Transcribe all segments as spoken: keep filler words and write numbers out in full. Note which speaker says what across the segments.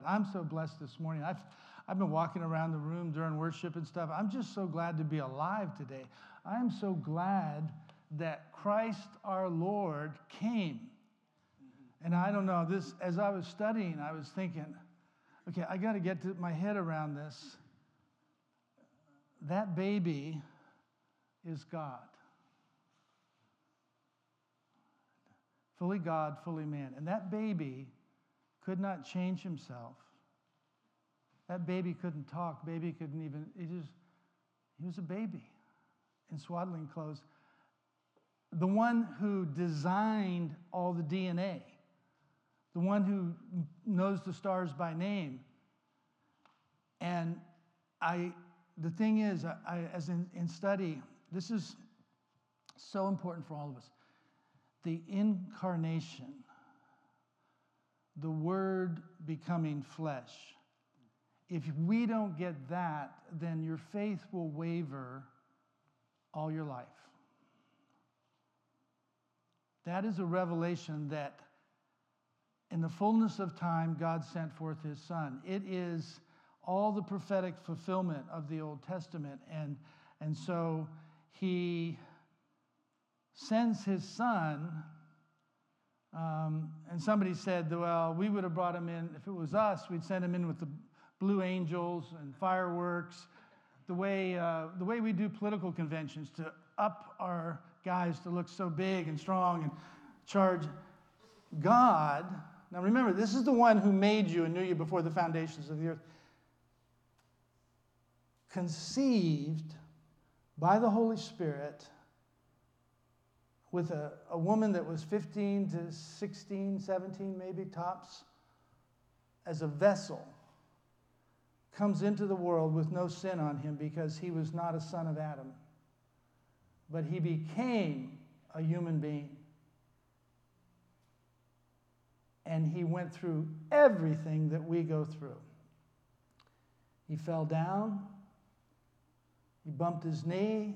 Speaker 1: I'm so blessed this morning. I've, I've been walking around the room during worship and stuff. I'm just so glad to be alive today. I'm so glad that Christ our Lord came. And I don't know, this, as I was studying, I was thinking, okay, I got to get to my head around this. That baby is God. Fully God, fully man. And that baby could not change himself. That baby couldn't talk. Baby couldn't even, he just, he was a baby in swaddling clothes. The one who designed all the D N A, the one who knows the stars by name. And I, the thing is, I, as in, in study, this is so important for all of us. The incarnation, the Word becoming flesh. If we don't get that, then your faith will waver all your life. That is a revelation that in the fullness of time, God sent forth his Son. It is all the prophetic fulfillment of the Old Testament. And, and so he sends his Son. Um, and somebody said, well, we would have brought him in, if it was us, we'd send him in with the blue angels and fireworks, the way, uh, the way we do political conventions to up our guys to look so big and strong and charge. God, now remember, this is the one who made you and knew you before the foundations of the earth, conceived by the Holy Spirit with a, a woman that was fifteen to sixteen, seventeen maybe, tops, as a vessel, comes into the world with no sin on him because he was not a son of Adam. But he became a human being. And he went through everything that we go through. He fell down. He bumped his knee.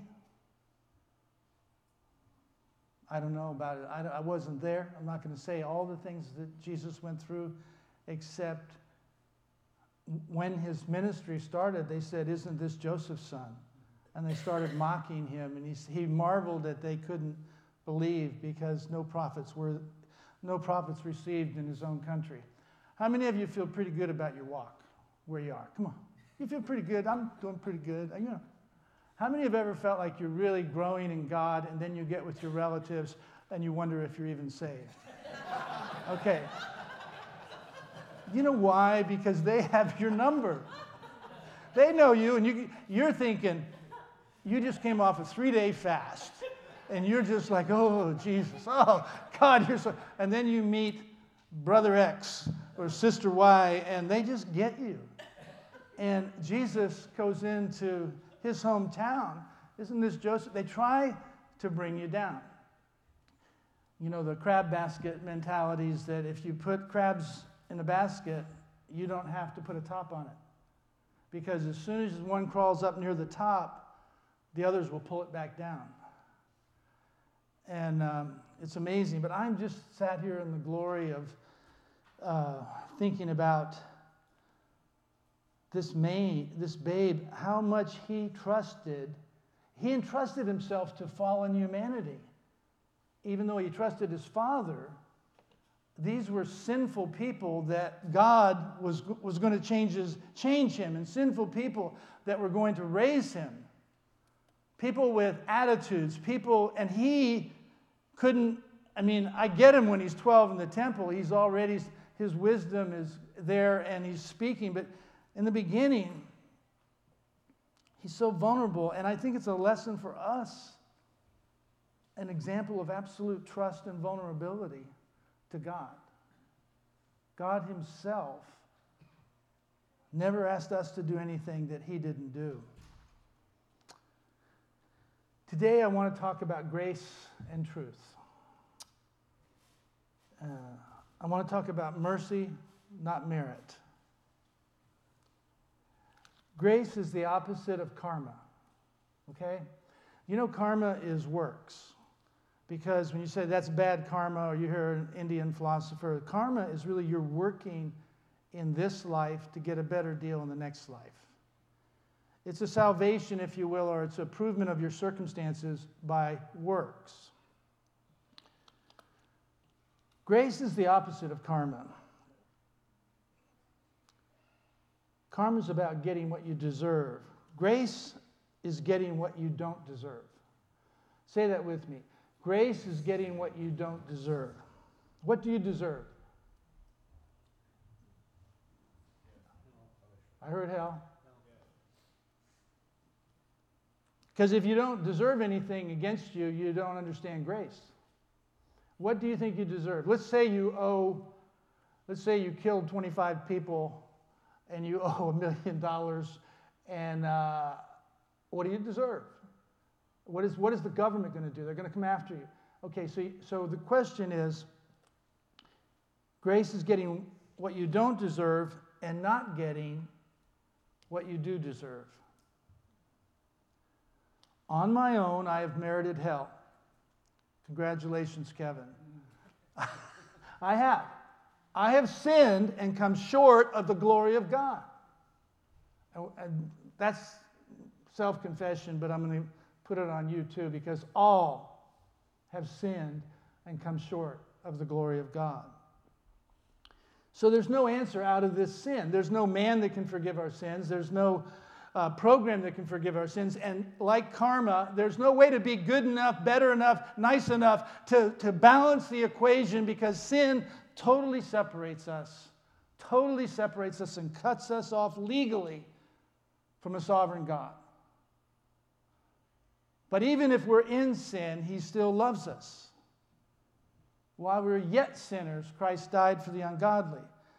Speaker 1: I don't know about it. I, I wasn't there. I'm not going to say all the things that Jesus went through, except when his ministry started, they said, "Isn't this Joseph's son?" And they started mocking him, and he, he marveled that they couldn't believe because no prophets were, no prophets received in his own country. How many of you feel pretty good about your walk, where you are? Come on. You feel pretty good? I'm doing pretty good. You know. How many have ever felt like you're really growing in God, and then you get with your relatives, and you wonder if you're even saved? Okay. You know why? Because they have your number. They know you, and you, you're thinking, you just came off a three-day fast, and you're just like, oh, Jesus, oh, God, you're so... And then you meet Brother X or Sister Y, and they just get you. And Jesus goes into his hometown. Isn't this Joseph? They try to bring you down. You know, the crab basket mentalities that if you put crabs in a basket, you don't have to put a top on it. Because as soon as one crawls up near the top, the others will pull it back down. And um, it's amazing. But I'm just sat here in the glory of uh, thinking about this maid, this babe, how much he trusted. He entrusted himself to fallen humanity. Even though he trusted his father, these were sinful people that God was, was going to change, his, change him, and sinful people that were going to raise him. People with attitudes, people, and he couldn't, I mean, I get him when he's twelve in the temple. He's already, his wisdom is there and he's speaking, but in the beginning, he's so vulnerable, and I think it's a lesson for us, an example of absolute trust and vulnerability to God. God himself never asked us to do anything that he didn't do. Today I want to talk about grace and truth. Uh, I want to talk about mercy, not merit. Grace is the opposite of karma, okay? You know karma is works. Because when you say that's bad karma, or you hear an Indian philosopher, karma is really you're working in this life to get a better deal in the next life. It's a salvation, if you will, or it's an improvement of your circumstances by works. Grace is the opposite of karma. Karma is about getting what you deserve. Grace is getting what you don't deserve. Say that with me. Grace is getting what you don't deserve. What do you deserve? I heard hell. Because if you don't deserve anything against you, you don't understand grace. What do you think you deserve? Let's say you owe, let's say you killed twenty-five people and you owe a million dollars, and uh, what do you deserve? What is, what is the government going to do? They're going to come after you. Okay, so, so the question is, grace is getting what you don't deserve and not getting what you do deserve. On my own, I have merited hell. Congratulations, Kevin. I have. I have sinned and come short of the glory of God. And, and that's self-confession, but I'm going to put it on you too, because all have sinned and come short of the glory of God. So there's no answer out of this sin. There's no man that can forgive our sins. There's no uh, program that can forgive our sins. And like karma, there's no way to be good enough, better enough, nice enough to, to balance the equation, because sin totally separates us, totally separates us and cuts us off legally from a sovereign God. But even if we're in sin, he still loves us. While we were yet sinners, Christ died for the ungodly.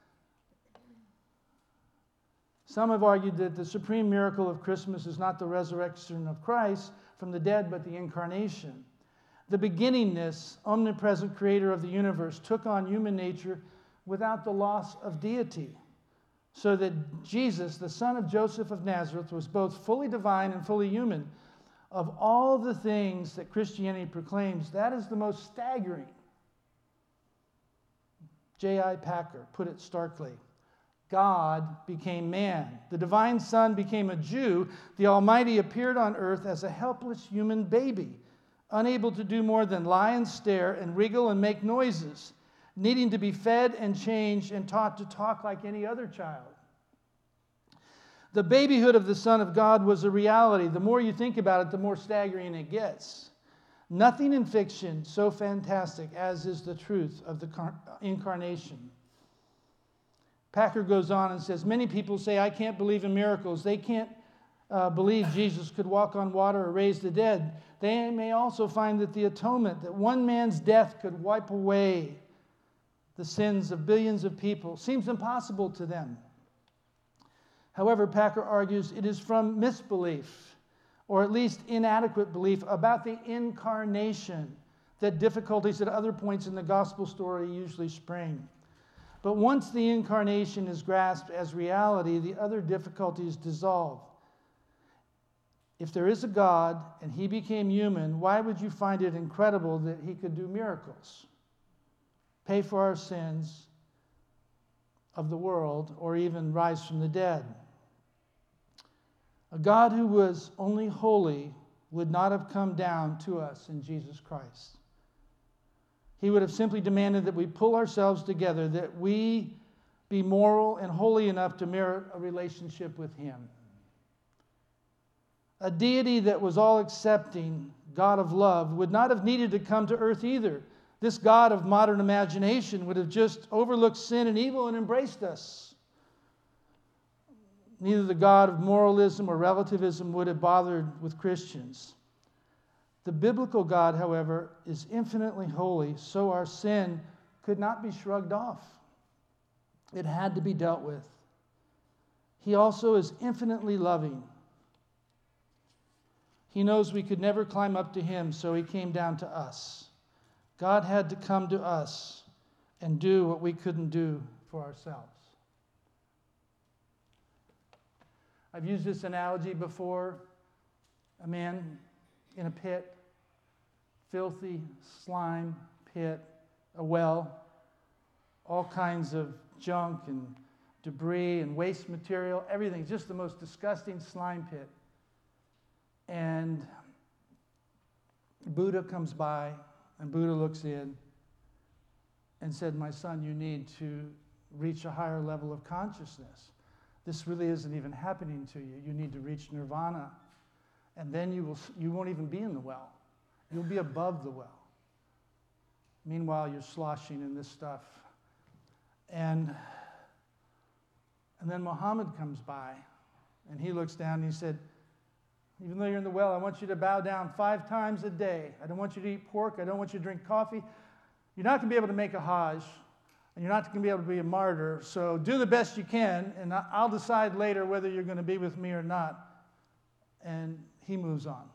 Speaker 1: Some have argued that the supreme miracle of Christmas is not the resurrection of Christ from the dead, but the incarnation. The beginningness, omnipresent creator of the universe, took on human nature without the loss of deity, so that Jesus, the son of Joseph of Nazareth, was both fully divine and fully human. Of all the things that Christianity proclaims, that is the most staggering. J I Packer put it starkly. God became man. The divine Son became a Jew. The Almighty appeared on earth as a helpless human baby, unable to do more than lie and stare and wriggle and make noises, needing to be fed and changed and taught to talk like any other child. The babyhood of the Son of God was a reality. The more you think about it, the more staggering it gets. Nothing in fiction so fantastic as is the truth of the incarnation. Packer goes on and says, many people say, I can't believe in miracles. They can't uh, believe Jesus could walk on water or raise the dead. They may also find that the atonement, that one man's death could wipe away the sins of billions of people, seems impossible to them. However, Packer argues it is from misbelief, or at least inadequate belief about the incarnation, that difficulties at other points in the gospel story usually spring. But once the incarnation is grasped as reality, the other difficulties dissolve. If there is a God and he became human, why would you find it incredible that he could do miracles, pay for our sins of the world, or even rise from the dead? A God who was only holy would not have come down to us in Jesus Christ. He would have simply demanded that we pull ourselves together, that we be moral and holy enough to merit a relationship with him. A deity that was all-accepting, God of love, would not have needed to come to earth either. This God of modern imagination would have just overlooked sin and evil and embraced us. Neither the God of moralism or relativism would have bothered with Christians. The biblical God, however, is infinitely holy, so our sin could not be shrugged off. It had to be dealt with. He also is infinitely loving. He knows we could never climb up to him, so he came down to us. God had to come to us and do what we couldn't do for ourselves. I've used this analogy before. A man in a pit, filthy slime pit, a well, all kinds of junk and debris and waste material, everything, just the most disgusting slime pit. And Buddha comes by, and Buddha looks in and said, my son, you need to reach a higher level of consciousness. This really isn't even happening to you. You need to reach nirvana, and then you, will, you won't even be in the well. You'll be above the well. Meanwhile, you're sloshing in this stuff. And, and then Muhammad comes by, and he looks down and he said, even though you're in the well, I want you to bow down five times a day. I don't want you to eat pork. I don't want you to drink coffee. You're not going to be able to make a Hajj, and you're not going to be able to be a martyr. So do the best you can, and I'll decide later whether you're going to be with me or not. And he moves on.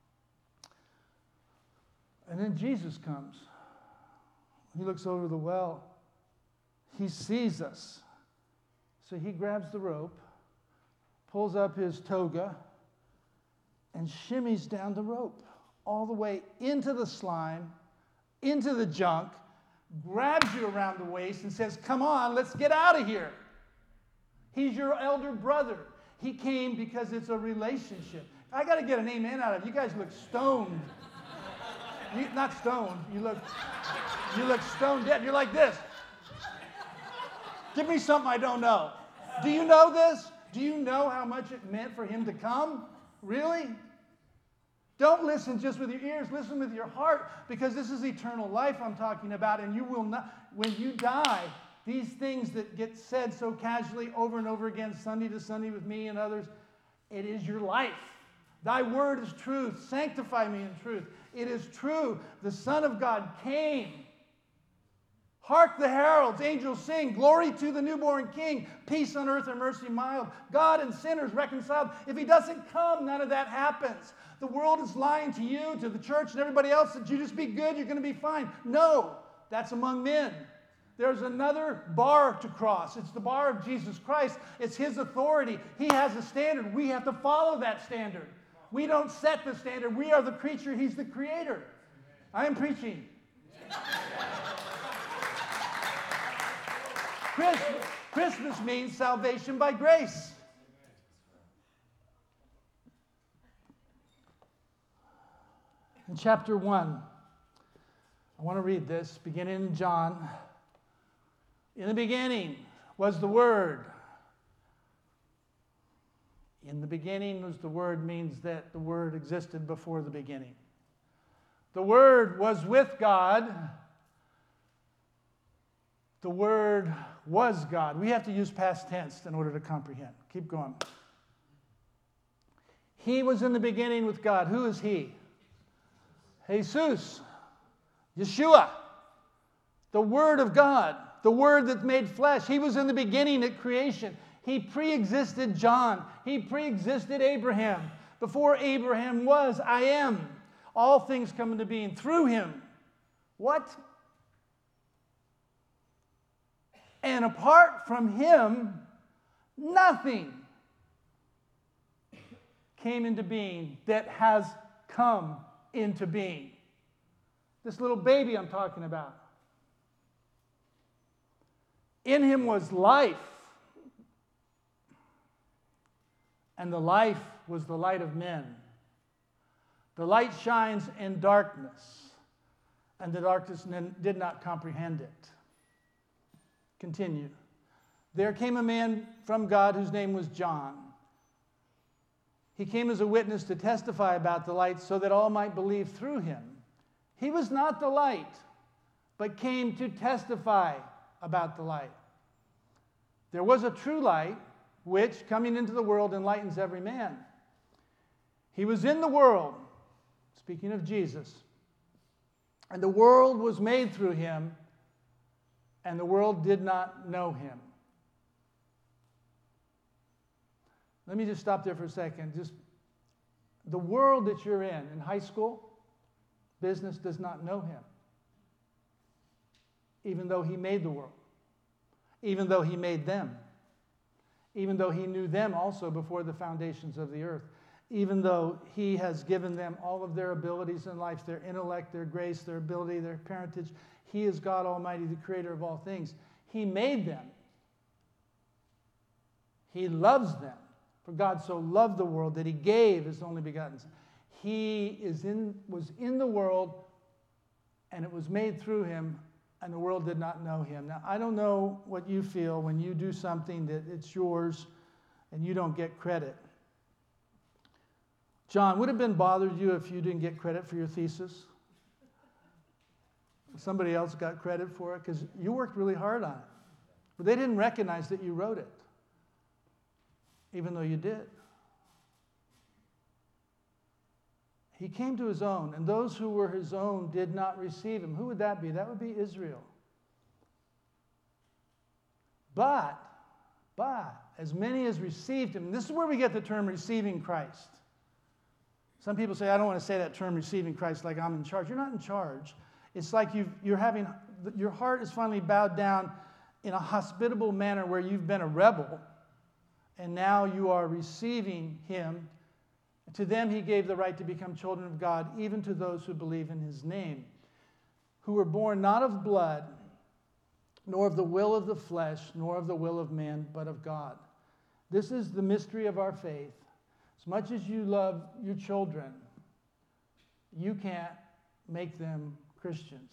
Speaker 1: And then Jesus comes. He looks over the well. He sees us. So he grabs the rope, pulls up his toga, and shimmies down the rope all the way into the slime, into the junk, grabs you around the waist and says, come on, let's get out of here. He's your elder brother. He came because it's a relationship. I got to get an amen out of you. You guys look stoned. You, not stoned. You look, you look stone dead. You're like this. Give me something I don't know. Do you know this? Do you know how much it meant for him to come? Really? Don't listen just with your ears. Listen with your heart, because this is eternal life I'm talking about, and you will not, when you die, these things that get said so casually over and over again, Sunday to Sunday with me and others, it is your life. Thy word is truth. Sanctify me in truth. It is true. The Son of God came. Hark the heralds, angels sing, glory to the newborn King, peace on earth and mercy mild, God and sinners reconciled. If he doesn't come, none of that happens. The world is lying to you, to the church and everybody else, that you just be good, you're going to be fine. No, that's among men. There's another bar to cross. It's the bar of Jesus Christ. It's his authority. He has a standard. We have to follow that standard. We don't set the standard. We are the creature. He's the creator. I am preaching. Christmas, Christmas means salvation by grace. In chapter one, I want to read this, beginning in John. In the beginning was the Word. In the beginning was the Word means that the Word existed before the beginning. The Word was with God. The Word was God. We have to use past tense in order to comprehend. Keep going. He was in the beginning with God. Who is he? Jesus. Yeshua. The Word of God. The Word that made flesh. He was in the beginning at creation. He pre-existed John. He pre-existed Abraham. Before Abraham was, I am. All things come into being through him. What? And apart from him, nothing came into being that has come into being. This little baby I'm talking about. In him was life, and the life was the light of men. The light shines in darkness, and the darkness did not comprehend it. Continue. There came a man from God whose name was John. He came as a witness to testify about the light so that all might believe through him. He was not the light, but came to testify about the light. There was a true light, which, coming into the world, enlightens every man. He was in the world, speaking of Jesus, and the world was made through him, and the world did not know him. Let me just stop there for a second. Just the world that you're in, in high school, business does not know him, even though he made the world, even though he made them, even though he knew them also before the foundations of the earth, even though he has given them all of their abilities in life, their intellect, their grace, their ability, their parentage. He is God Almighty, the creator of all things. He made them. He loves them. For God so loved the world that he gave his only begotten Son. He is in, was in the world, and it was made through him, and the world did not know him. Now, I don't know what you feel when you do something that it's yours and you don't get credit. John, would it have been bothered you if you didn't get credit for your thesis? Somebody else got credit for it because you worked really hard on it. But they didn't recognize that you wrote it, even though you did. He came to his own, and those who were his own did not receive him. Who would that be? That would be Israel. But, but, as many as received him, and this is where we get the term receiving Christ. Some people say, I don't want to say that term receiving Christ like I'm in charge. You're not in charge. It's like you've, you're having, your heart is finally bowed down in a hospitable manner where you've been a rebel, and now you are receiving him. To them he gave the right to become children of God, even to those who believe in his name, who were born not of blood, nor of the will of the flesh, nor of the will of man, but of God. This is the mystery of our faith. As much as you love your children, you can't make them Christians.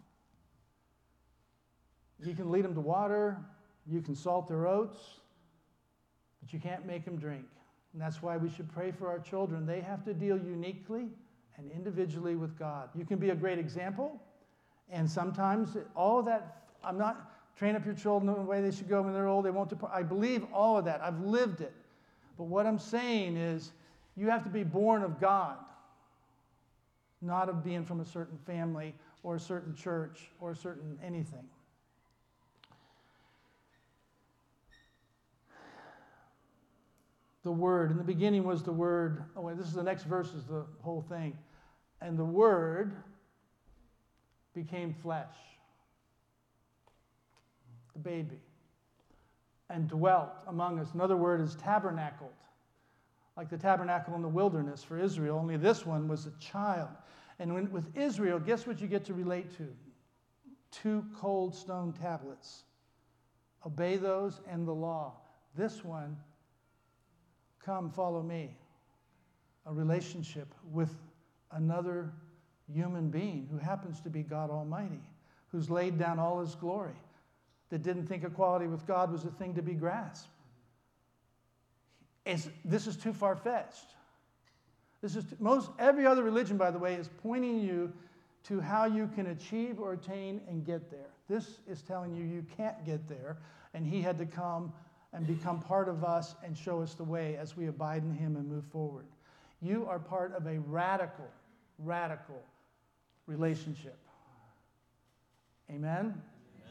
Speaker 1: You can lead them to water, you can salt their oats, but you can't make them drink. And that's why we should pray for our children. They have to deal uniquely and individually with God. You can be a great example, and sometimes all of that, I'm not train up your children the way they should go when they're old, they won't depart. I believe all of that. I've lived it. But what I'm saying is you have to be born of God, not of being from a certain family or a certain church or a certain anything. The Word. In the beginning was the Word. Oh, wait, this is the next verse, is the whole thing. And the Word became flesh, the baby, and dwelt among us. Another word is tabernacled, like the tabernacle in the wilderness for Israel, only this one was a child. And when, with Israel, guess what you get to relate to? Two cold stone tablets. Obey those and the law. This one, come follow me. A relationship with another human being who happens to be God Almighty, who's laid down all his glory, that didn't think equality with God was a thing to be grasped. It's, this is too far-fetched. This is too, most every other religion, by the way, is pointing you to how you can achieve or attain and get there. This is telling you you can't get there, and he had to come and become part of us and show us the way as we abide in him and move forward. You are part of a radical, radical relationship. Amen? Amen.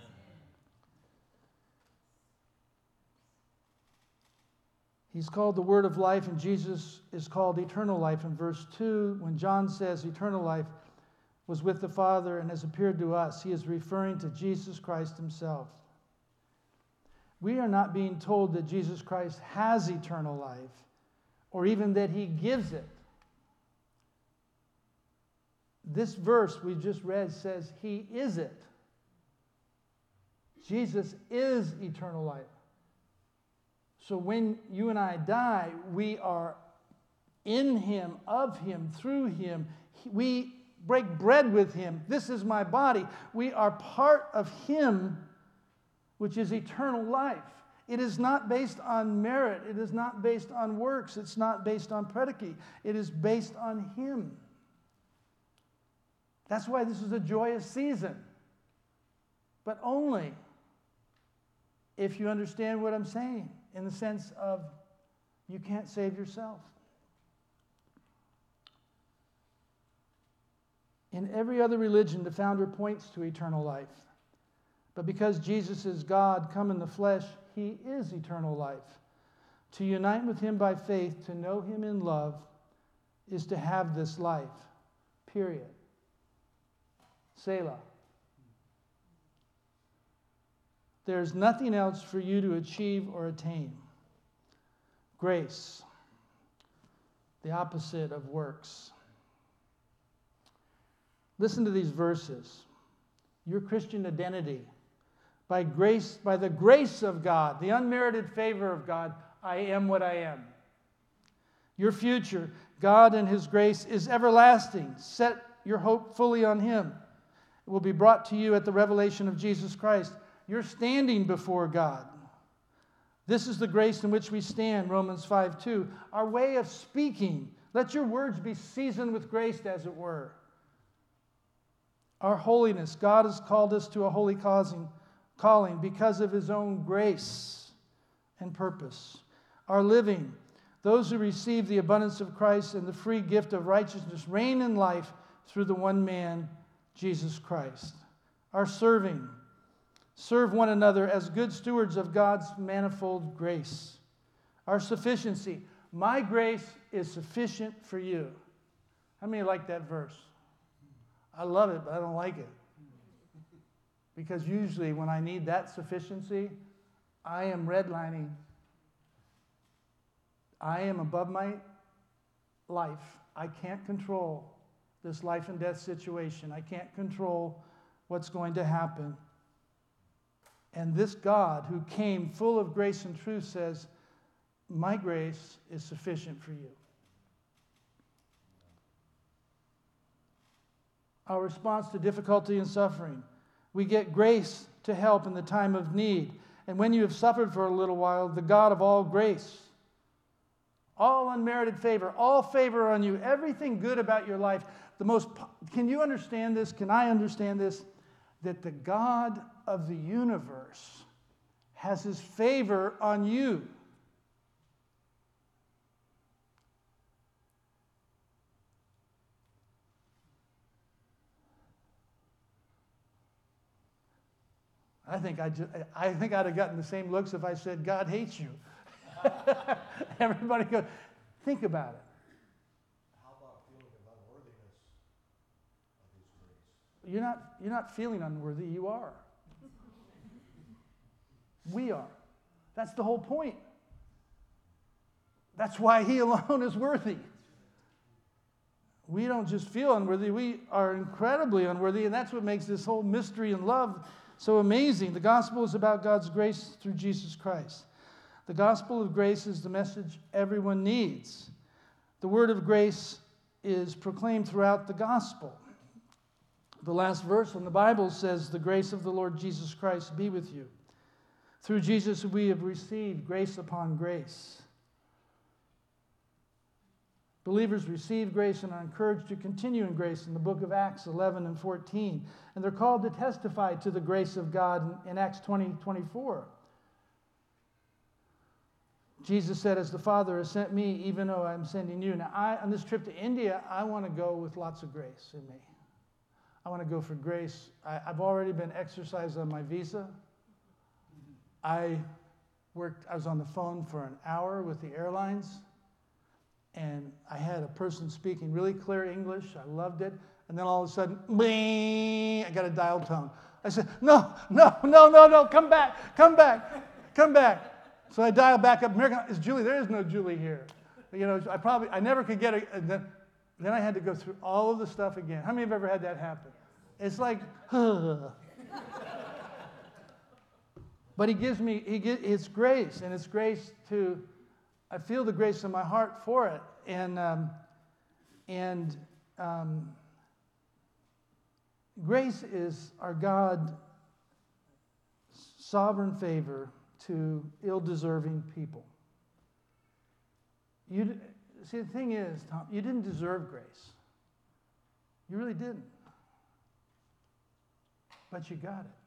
Speaker 1: He's called the Word of Life, and Jesus is called eternal life. In verse two, when John says eternal life was with the Father and has appeared to us, he is referring to Jesus Christ himself. We are not being told that Jesus Christ has eternal life, or even that he gives it. This verse we just read says he is it. Jesus is eternal life. So when you and I die, we are in him, of him, through him. We break bread with him. This is my body. We are part of him, which is eternal life. It is not based on merit. It is not based on works. It's not based on predicate. It is based on him. That's why this is a joyous season. But only if you understand what I'm saying, in the sense of you can't save yourself. In every other religion, the founder points to eternal life. But because Jesus is God come in the flesh, he is eternal life. To unite with him by faith, to know him in love, is to have this life. Period. Selah. There's nothing else for you to achieve or attain. Grace, the opposite of works. Listen to these verses. Your Christian identity. By grace, by the grace of God, the unmerited favor of God, I am what I am. Your future, God and His grace, is everlasting. Set your hope fully on Him. It will be brought to you at the revelation of Jesus Christ. You're standing before God. This is the grace in which we stand, Romans five two. Our way of speaking, let your words be seasoned with grace, as it were. Our holiness, God has called us to a holy causing, calling because of His own grace and purpose. Our living, those who receive the abundance of Christ and the free gift of righteousness reign in life through the one man, Jesus Christ. Our serving, serve one another as good stewards of God's manifold grace. Our sufficiency, my grace is sufficient for you. How many like that verse? I love it, but I don't like it. Because usually when I need that sufficiency, I am redlining. I am above my life. I can't control this life and death situation. I can't control what's going to happen. And this God who came full of grace and truth says, my grace is sufficient for you. Our response to difficulty and suffering. We get grace to help in the time of need. And when you have suffered for a little while, the God of all grace, all unmerited favor, all favor on you, everything good about your life, the most, can you understand this? Can I understand this? That the God of the universe has His favor on you. I think, I, just, I think I'd have gotten the same looks if I said, God hates you. Everybody goes, think about it.
Speaker 2: How about a feeling of unworthiness of His grace?
Speaker 1: You're not, you're not feeling unworthy, you are. We are. That's the whole point. That's why He alone is worthy. We don't just feel unworthy, we are incredibly unworthy, and that's what makes this whole mystery and love so amazing. The gospel is about God's grace through Jesus Christ. The gospel of grace is the message everyone needs. The word of grace is proclaimed throughout the gospel. The last verse in the Bible says, the grace of the Lord Jesus Christ be with you. Through Jesus we have received grace upon grace. Believers receive grace and are encouraged to continue in grace in the book of Acts eleven and fourteen. And they're called to testify to the grace of God in Acts twenty twenty-four. Jesus said, as the Father has sent me, even though I'm sending you. Now, I, on this trip to India, I want to go with lots of grace in me. I want to go for grace. I, I've already been exercised on my visa. I worked, I was on the phone for an hour with the airlines. And I had a person speaking really clear English. I loved it. And then all of a sudden, bing, I got a dial tone. I said, no, no, no, no, no, come back, come back, come back. So I dialed back up. American, is Julie? There is no Julie here. You know, I probably, I never could get it. And then, then I had to go through all of the stuff again. How many have ever had that happen? It's like, huh. But He gives me, he gives, it's grace, and it's grace to, I feel the grace in my heart for it. And, um, and um, grace is our God sovereign favor to ill-deserving people. You, see, the thing is, Tom, you didn't deserve grace. You really didn't. But you got it.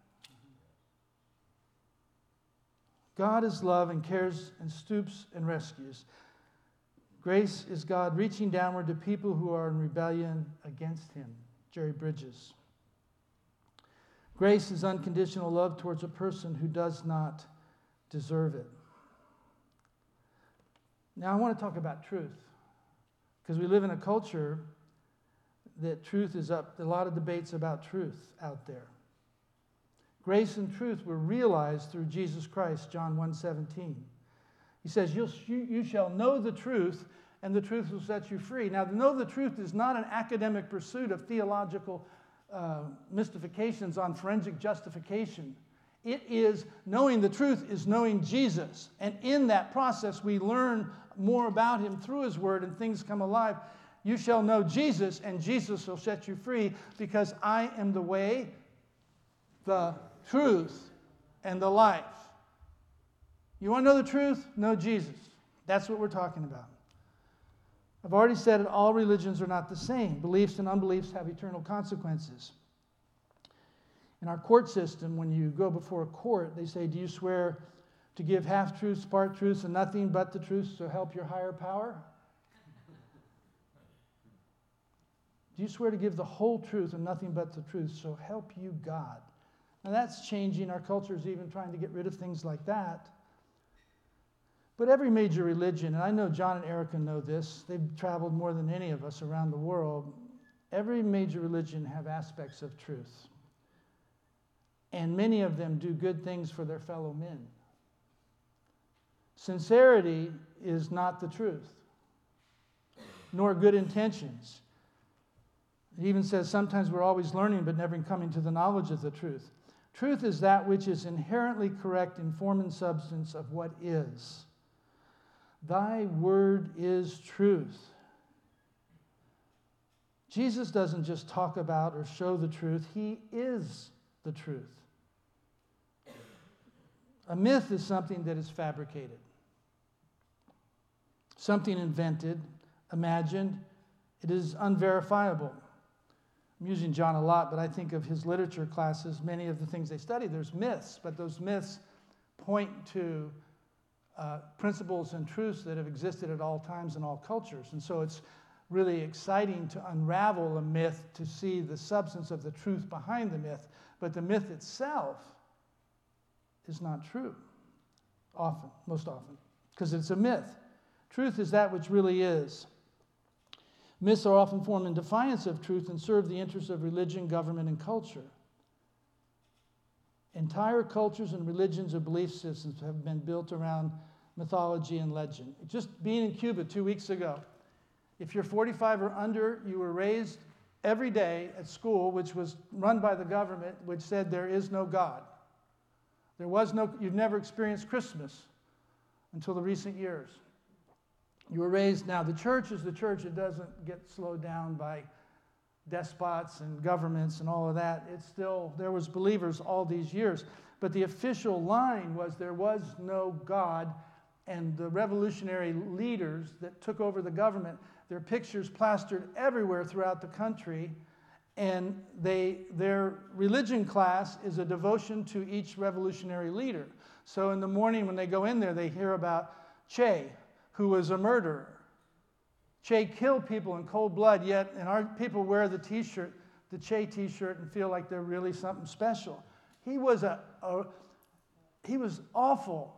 Speaker 1: God is love and cares and stoops and rescues. Grace is God reaching downward to people who are in rebellion against Him. Jerry Bridges. Grace is unconditional love towards a person who does not deserve it. Now I want to talk about truth, because we live in a culture that truth is up. There are a lot of debates about truth out there. Grace and truth were realized through Jesus Christ, John one seventeen. He says, You'll, you shall know the truth, and the truth will set you free. Now, to know the truth is not an academic pursuit of theological uh, mystifications on forensic justification. It is, knowing the truth is knowing Jesus. And in that process, we learn more about him through his word and things come alive. You shall know Jesus, and Jesus will set you free, because I am the way, the truth, and the life. You want to know the truth? Know Jesus. That's what we're talking about. I've already said it, all religions are not the same. Beliefs and unbeliefs have eternal consequences. In our court system, when you go before a court, they say, do you swear to give half-truths, part-truths, and nothing but the truth, so help your higher power? Do you swear to give the whole truth and nothing but the truth, so help you God? Now that's changing. Our culture is even trying to get rid of things like that. But every major religion, and I know John and Erica know this, they've traveled more than any of us around the world. Every major religion have aspects of truth. And many of them do good things for their fellow men. Sincerity is not the truth, nor good intentions. It even says sometimes we're always learning but never coming to the knowledge of the truth. Truth is that which is inherently correct in form and substance of what is. Thy word is truth. Jesus doesn't just talk about or show the truth. He is the truth. A myth is something that is fabricated, something invented, imagined. It is unverifiable. I'm using John a lot, but I think of his literature classes, many of the things they study, there's myths, but those myths point to uh, principles and truths that have existed at all times and all cultures. And so it's really exciting to unravel a myth to see the substance of the truth behind the myth. But the myth itself is not true, often, most often, because it's a myth. Truth is that which really is. Myths are often formed in defiance of truth and serve the interests of religion, government, and culture. Entire cultures and religions or belief systems have been built around mythology and legend. Just being in Cuba two weeks ago, if you're forty-five or under, you were raised every day at school, which was run by the government, which said there is no God. There was no, you've never experienced Christmas until the recent years. You were raised, now the church is the church. It doesn't get slowed down by despots and governments and all of that. It's still, there was believers all these years. But the official line was there was no God, and the revolutionary leaders that took over the government, their pictures plastered everywhere throughout the country, and they, their religion class is a devotion to each revolutionary leader. So in the morning when they go in there, they hear about Che, who was a murderer. Che killed people in cold blood, yet and our people wear the t-shirt, the Che t-shirt, and feel like they're really something special. He was a, a he was awful.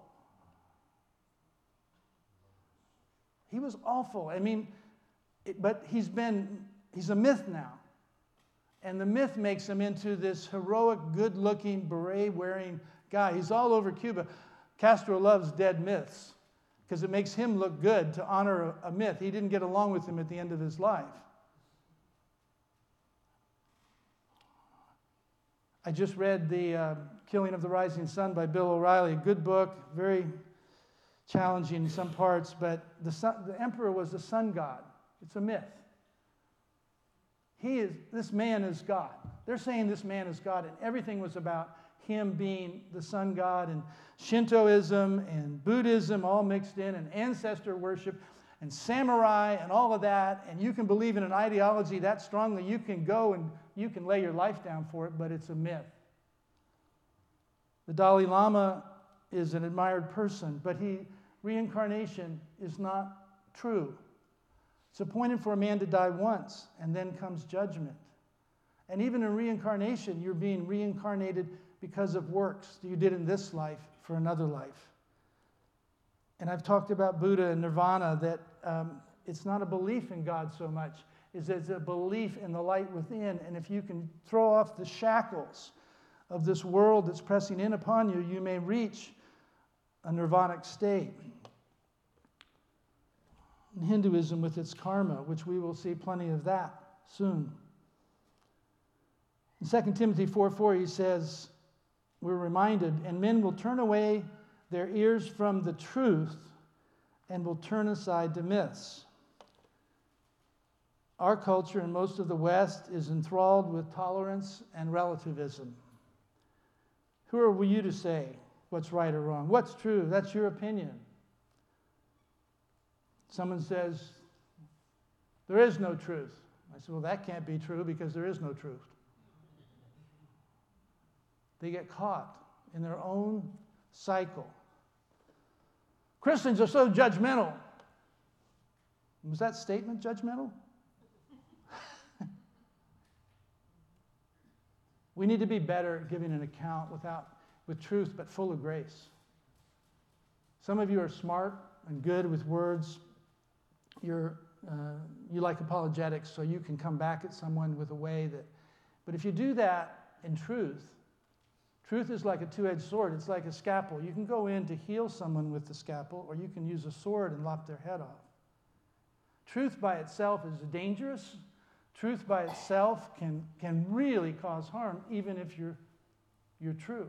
Speaker 1: He was awful. I mean, it, but he's been, he's a myth now. And the myth makes him into this heroic, good-looking, beret-wearing guy. He's all over Cuba. Castro loves dead myths because it makes him look good to honor a, a myth. He didn't get along with him at the end of his life. I just read The uh, Killing of the Rising Sun by Bill O'Reilly. A good book, very challenging in some parts, but the, sun, the emperor was the sun god. It's a myth. He is, this man is God. They're saying this man is God, and everything was about him being the sun god, and Shintoism and Buddhism all mixed in, and ancestor worship and samurai and all of that. And you can believe in an ideology that strongly, you can go and you can lay your life down for it, but it's a myth. The Dalai Lama is an admired person, but he reincarnation is not true. It's appointed for a man to die once, and then comes judgment. And even in reincarnation, you're being reincarnated because of works that you did in this life for another life. And I've talked about Buddha and Nirvana, that um, it's not a belief in God so much, is it's a belief in the light within. And if you can throw off the shackles of this world that's pressing in upon you, you may reach a nirvanic state. And Hinduism with its karma, which we will see plenty of that soon. In Second Timothy four four, he says, we're reminded, and men will turn away their ears from the truth and will turn aside to myths. Our culture and most of the West is enthralled with tolerance and relativism. Who are you to say what's right or wrong? What's true? That's your opinion. Someone says, there is no truth. I said, well, that can't be true because there is no truth. They get caught in their own cycle. Christians are so judgmental. Was that statement judgmental? We need to be better at giving an account without, with truth, but full of grace. Some of you are smart and good with words. You're, uh, you like apologetics, so you can come back at someone with a way that... But if you do that in truth, truth is like a two-edged sword. It's like a scalpel. You can go in to heal someone with the scalpel, or you can use a sword and lop their head off. Truth by itself is dangerous. Truth by itself can, can really cause harm, even if you're, you're true.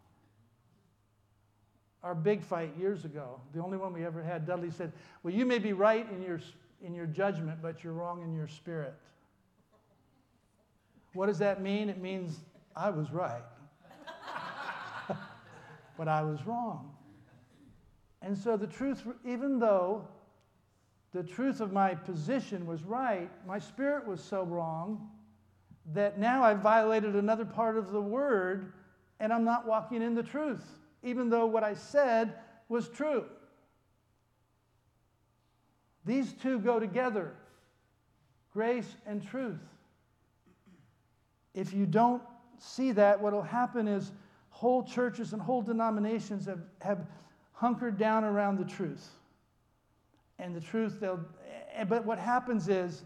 Speaker 1: Our big fight years ago, the only one we ever had, Dudley said, well, you may be right in your, in your judgment, but you're wrong in your spirit. What does that mean? It means I was right. But I was wrong. And so the truth, even though the truth of my position was right, my spirit was so wrong that now I've violated another part of the word and I'm not walking in the truth, even though what I said was true. These two go together, grace and truth. If you don't see that, what will happen is whole churches and whole denominations have, have hunkered down around the truth. And the truth, they'll, but what happens is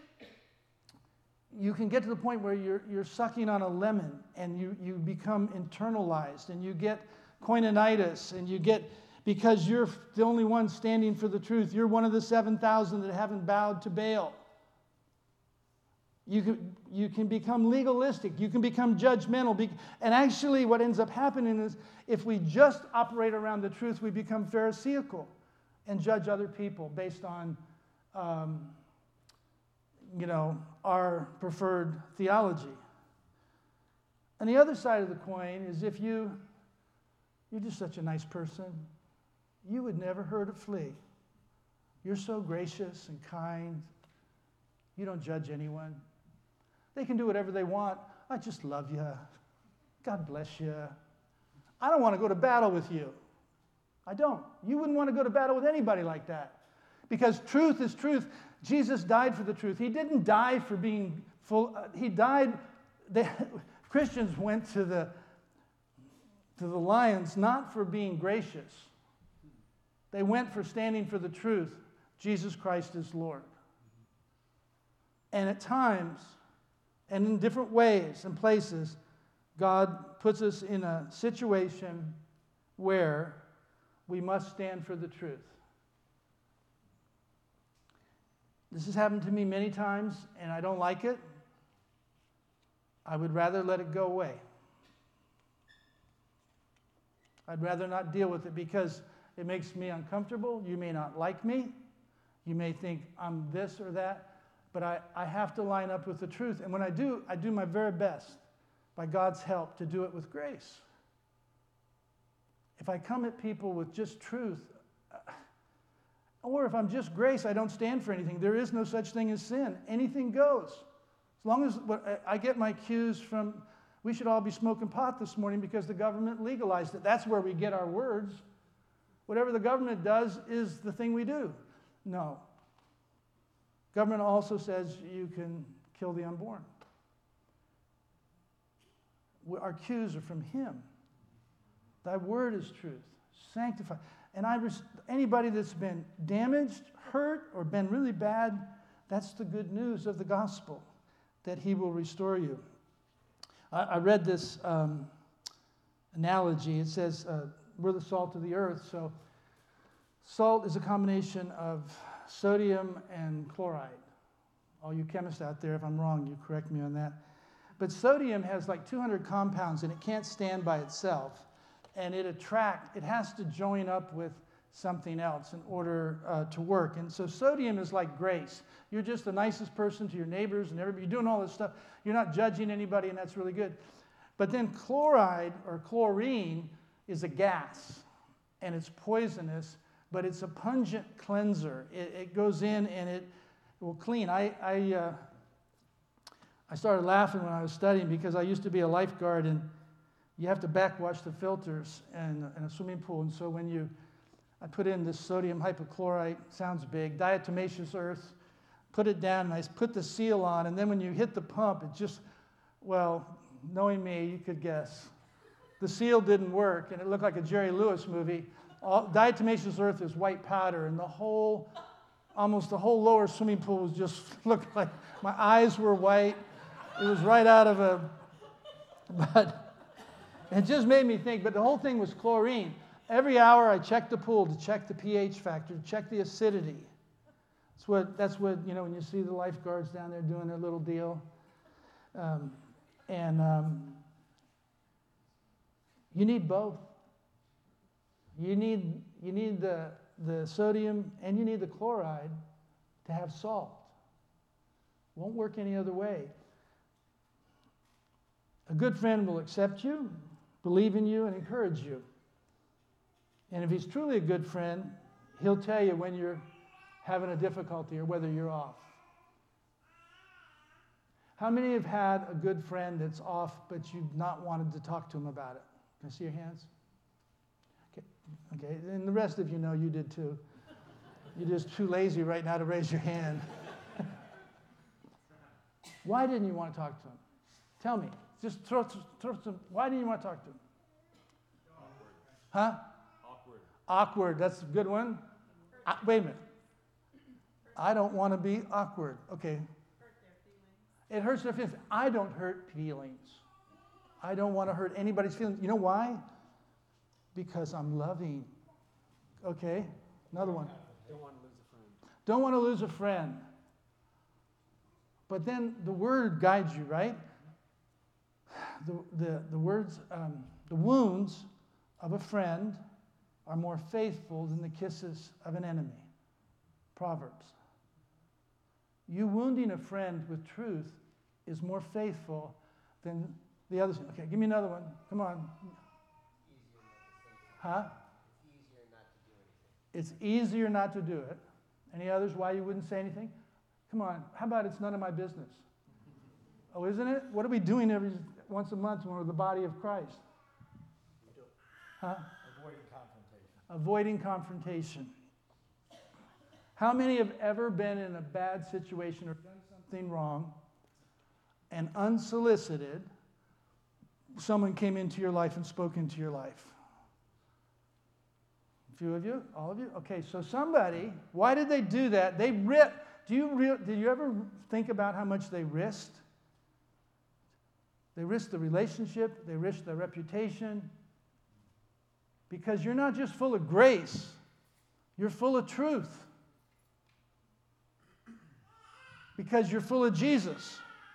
Speaker 1: you can get to the point where you're, you're sucking on a lemon and you, you become internalized and you get koinonitis and you get, because you're the only one standing for the truth, you're one of the seven thousand that haven't bowed to Baal. You can, you can become legalistic. You can become judgmental. And actually what ends up happening is if we just operate around the truth, we become pharisaical and judge other people based on, um, you know, our preferred theology. And the other side of the coin is if you, you're just such a nice person, you would never hurt a flea. You're so gracious and kind. You don't judge anyone. They can do whatever they want. I just love you. God bless you. I don't want to go to battle with you. I don't. You wouldn't want to go to battle with anybody like that. Because truth is truth. Jesus died for the truth. He didn't die for being full. Uh, he died. They, Christians went to the, to the lions not for being gracious. They went for standing for the truth. Jesus Christ is Lord. And at times, and in different ways and places, God puts us in a situation where we must stand for the truth. This has happened to me many times, and I don't like it. I would rather let it go away. I'd rather not deal with it because it makes me uncomfortable. You may not like me. You may think I'm this or that. But I, I have to line up with the truth. And when I do, I do my very best, by God's help, to do it with grace. If I come at people with just truth, or if I'm just grace, I don't stand for anything. There is no such thing as sin. Anything goes. As long as I get my cues from, we should all be smoking pot this morning because the government legalized it. That's where we get our words. Whatever the government does is the thing we do. No. Government also says you can kill the unborn. Our cues are from Him. Thy word is truth. Sanctify. And I, anybody that's been damaged, hurt, or been really bad, that's the good news of the gospel, that He will restore you. I, I read this um, analogy. It says, uh, we're the salt of the earth. So salt is a combination of sodium and chloride. All you chemists out there, if I'm wrong, you correct me on that. But sodium has like two hundred compounds, and it can't stand by itself. And it attract, it has to join up with something else in order uh, to work. And so sodium is like grace. You're just the nicest person to your neighbors and everybody. You're doing all this stuff. You're not judging anybody, and that's really good. But then chloride or chlorine is a gas, and it's poisonous, but it's a pungent cleanser. It, it goes in and it will clean. I, I, uh, I started laughing when I was studying because I used to be a lifeguard, and you have to backwash the filters in, in a swimming pool. And so when you, I put in this sodium hypochlorite, sounds big, diatomaceous earth, put it down, and I put the seal on, and then when you hit the pump, it just, well, knowing me, you could guess. The seal didn't work, and it looked like a Jerry Lewis movie. All, diatomaceous earth is white powder, and the whole, almost the whole lower swimming pool was just looked like, my eyes were white. It was right out of a, but it just made me think, but the whole thing was chlorine. Every hour I checked the pool to check the pH factor, to check the acidity. That's what, that's what, you know, when you see the lifeguards down there doing their little deal. Um, and um, you need both. You need, you need the, the sodium and you need the chloride to have salt. Won't work any other way. A good friend will accept you, believe in you, and encourage you. And if he's truly a good friend, he'll tell you when you're having a difficulty or whether you're off. How many have had a good friend that's off, but you've not wanted to talk to him about it? Can I see your hands? Okay, okay. And the rest of you know you did too. You're just too lazy right now to raise your hand. Why didn't you want to talk to him? Tell me. Just throw, throw some. Why didn't you want to talk to him?
Speaker 3: Awkward.
Speaker 1: Huh?
Speaker 3: Awkward.
Speaker 1: Awkward. That's a good one. Uh, wait a minute. I don't want to be awkward. Okay.
Speaker 4: Hurt their feelings.
Speaker 1: It hurts their feelings. I don't hurt feelings. I don't want to hurt anybody's feelings. You know why? Because I'm loving. Okay? Another one.
Speaker 3: Don't want to lose a friend.
Speaker 1: Don't want to lose a friend. But then the word guides you, right? The, the, the words, um, the wounds of a friend are more faithful than the kisses of an enemy. Proverbs. You wounding a friend with truth is more faithful than the others. Okay, give me another one. Come on. Huh? It's easier not to do it. Any others why you wouldn't say anything? Come on. How about it's none of my business? Oh, isn't it? What are we doing every once a month when we're the body of Christ? Huh?
Speaker 2: Avoiding confrontation.
Speaker 1: Avoiding confrontation. How many have ever been in a bad situation or done something wrong, and unsolicited, someone came into your life and spoke into your life? A few of you? All of you? Okay, so somebody, why did they do that? They risked. Do you re- did you ever think about how much they risked? They risked the relationship. They risked their reputation. Because you're not just full of grace. You're full of truth. Because you're full of Jesus.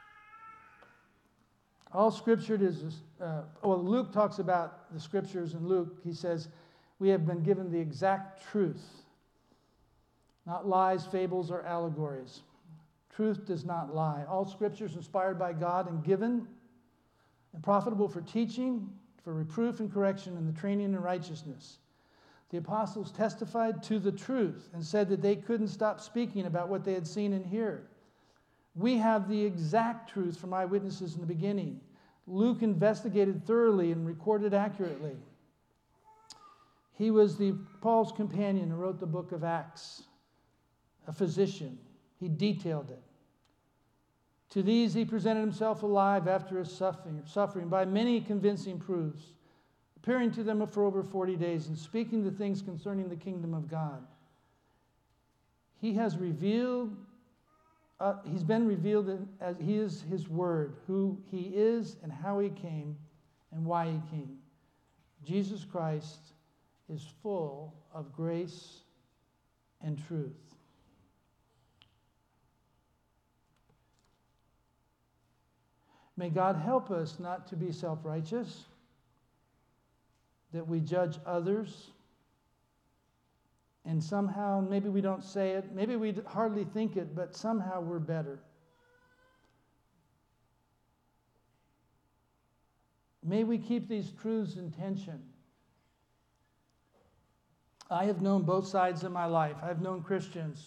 Speaker 1: All Scripture is, uh, well, Luke talks about the Scriptures in Luke. He says, we have been given the exact truth. Not lies, fables, or allegories. Truth does not lie. All Scripture is inspired by God and given and profitable for teaching, for reproof and correction, and the training in righteousness. The apostles testified to the truth and said that they couldn't stop speaking about what they had seen and heard. We have the exact truth from eyewitnesses in the beginning. Luke investigated thoroughly and recorded accurately. He was the Paul's companion who wrote the book of Acts, a physician. He detailed it. To these he presented himself alive after his suffering, suffering by many convincing proofs, appearing to them for over forty days and speaking the things concerning the kingdom of God. He has revealed Uh, he's been revealed in, as he is his word, who he is and how he came and why he came. Jesus Christ is full of grace and truth. May God help us not to be self-righteous, that we judge others, and somehow, maybe we don't say it, maybe we hardly think it, but somehow we're better. May we keep these truths in tension. I have known both sides of my life. I've known Christians.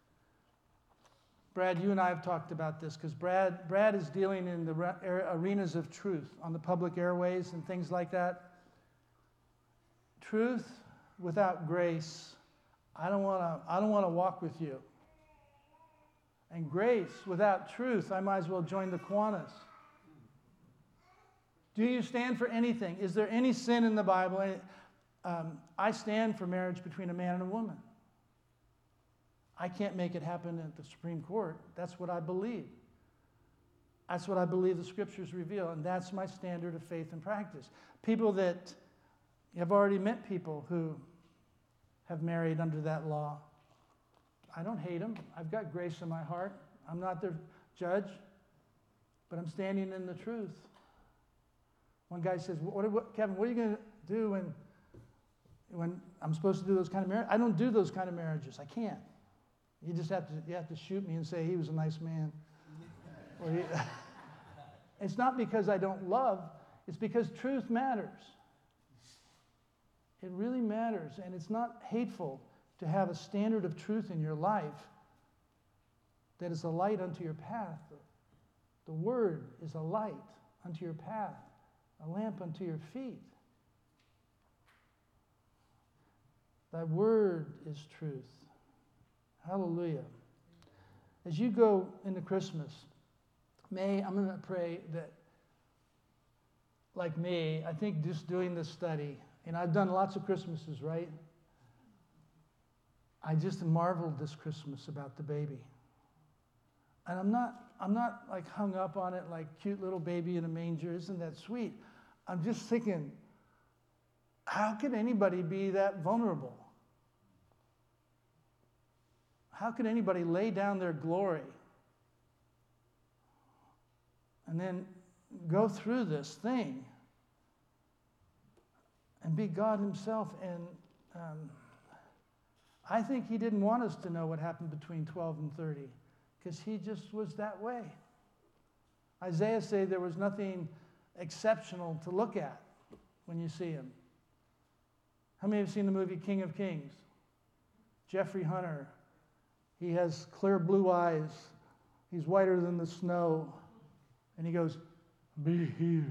Speaker 1: Brad, you and I have talked about this because Brad, Brad is dealing in the arenas of truth on the public airways and things like that. Truth without grace, I don't want to I don't want to walk with you. And grace without truth, I might as well join the Kiwanis. Do you stand for anything? Is there any sin in the Bible? Um, I stand for marriage between a man and a woman. I can't make it happen at the Supreme Court. That's what I believe. That's what I believe the Scriptures reveal, and that's my standard of faith and practice. People that have already met people who have married under that law. I don't hate them. I've got grace in my heart. I'm not their judge, but I'm standing in the truth. One guy says, what, what, Kevin, what are you going to do when, when I'm supposed to do those kind of marriages? I don't do those kind of marriages. I can't. You just have to, you have to shoot me and say he was a nice man. Or he, it's not because I don't love. It's because truth matters. It really matters. And it's not hateful to have a standard of truth in your life that is a light unto your path. The Word is a light unto your path, a lamp unto your feet. Thy Word is truth. Hallelujah. As you go into Christmas, may, I'm going to pray that, like me, I think just doing this study, and I've done lots of Christmases, right? I just marveled this Christmas about the baby. And I'm not, I'm not like hung up on it like cute little baby in a manger. Isn't that sweet? I'm just thinking, how could anybody be that vulnerable? How could anybody lay down their glory and then go through this thing and be God himself? And um, I think he didn't want us to know what happened between twelve and thirty because he just was that way. Isaiah said there was nothing exceptional to look at when you see him. How many have seen the movie King of Kings? Jeffrey Hunter. He has clear blue eyes. He's whiter than the snow. And he goes, be healed.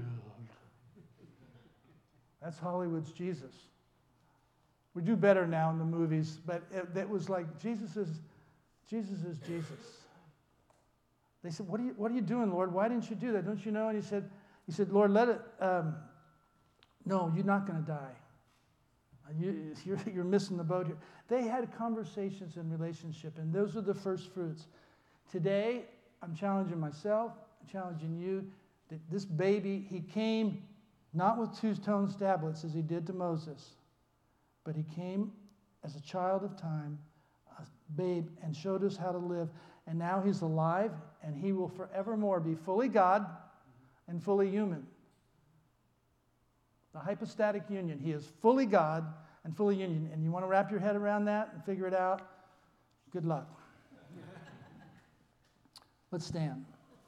Speaker 1: That's Hollywood's Jesus. We do better now in the movies, but it, it was like, Jesus is, Jesus is Jesus. They said, what are you, what are you doing, Lord? Why didn't you do that? Don't you know? And he said, he said, Lord, let it, um, no, you're not going to die. You, you're, you're missing the boat here. They had conversations in relationship, and those are the first fruits. Today, I'm challenging myself, I'm challenging you, that this baby, he came not with two-stone tablets as he did to Moses, but he came as a child of time, a babe, and showed us how to live. And now he's alive, and he will forevermore be fully God and fully human. The hypostatic union. He is fully God and fully union. And you want to wrap your head around that and figure it out? Good luck. Let's stand.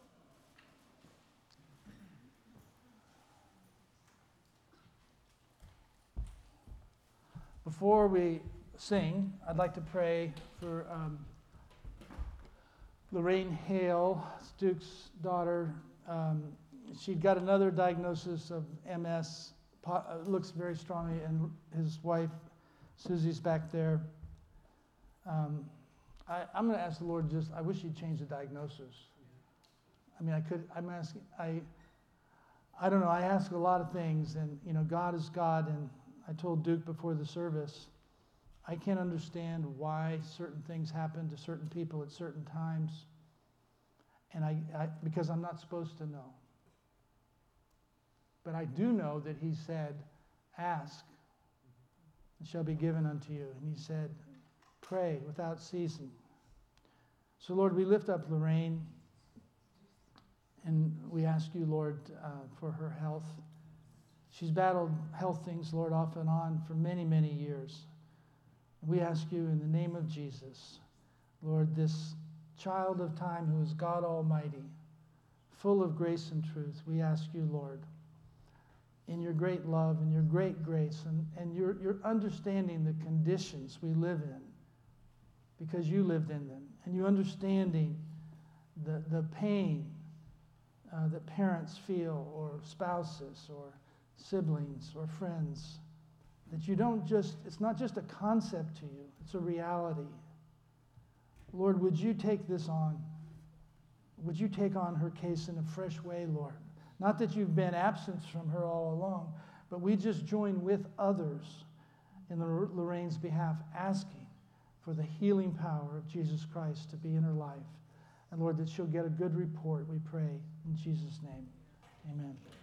Speaker 1: Before we sing, I'd like to pray for um, Lorraine Hale, Duke's daughter. Um, she'd got another diagnosis of M S. Po- looks very strongly, and his wife, Susie's back there. Um, I, I'm going to ask the Lord just, I wish he'd change the diagnosis. I mean, I could, I'm asking, I, I don't know, I ask a lot of things, and, you know, God is God, and I told Duke before the service, I can't understand why certain things happen to certain people at certain times, and I, I because I'm not supposed to know. But I do know that he said, ask, and shall be given unto you. And he said, pray without ceasing. So, Lord, we lift up Lorraine. And we ask you, Lord, uh, for her health. She's battled health things, Lord, off and on for many, many years. We ask you in the name of Jesus, Lord, this child of time who is God Almighty, full of grace and truth, we ask you, Lord, in your great love and your great grace and, and your, your understanding the conditions we live in because you lived in them, and you understanding the, the pain uh, that parents feel, or spouses, or siblings, or friends, that you don't just, it's not just a concept to you, it's a reality. Lord, would you take this on? Would you take on her case in a fresh way, Lord? Not that you've been absent from her all along, but we just join with others in Lorraine's behalf, asking for the healing power of Jesus Christ to be in her life. And Lord, that she'll get a good report, we pray. In Jesus' name, amen.